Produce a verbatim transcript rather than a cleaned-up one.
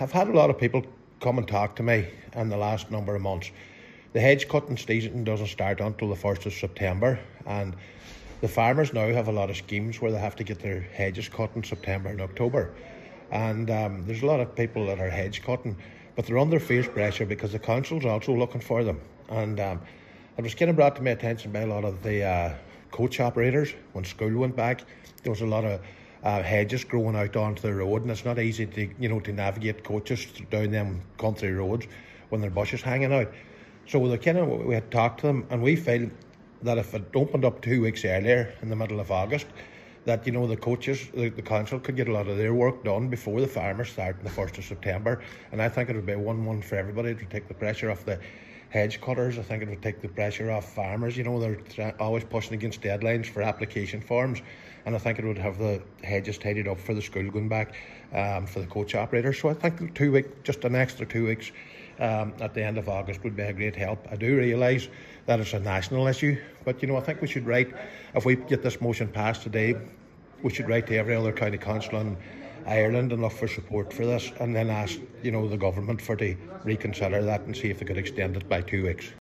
I've had a lot of people come and talk to me in the last number of months. The hedge cutting season doesn't start until the first of September, and the farmers now have a lot of schemes where they have to get their hedges cut in September and October. And um, there's a lot of people that are hedge cutting, but they're under fierce pressure because the council's also looking for them. And um, it was kind of brought to my attention by a lot of the uh, coach operators when school went back. There was a lot of uh, hedges growing out onto the road, and it's not easy to you know to navigate coaches down them country roads when their bushes hanging out. So they kind of we had talked to them, and we feel that if it opened up two weeks earlier in the middle of August, that you know the coaches, the, the council could get a lot of their work done before the farmers start on the first of September. And I think it would be a one-one for everybody. It would take the pressure off the hedge cutters. I think it would take the pressure off farmers. You know, they're tra- always pushing against deadlines for application forms, and I think it would have the hedges tidied up for the school going back, um, for the coach operators. So I think two weeks, just an extra two weeks um, at the end of August would be a great help. I do realise that it's a national issue, but you know I think we should write, if we get this motion passed today, we should write to every other county council in Ireland and look for support for this, and then ask you know the government for to reconsider that and see if they could extend it by two weeks.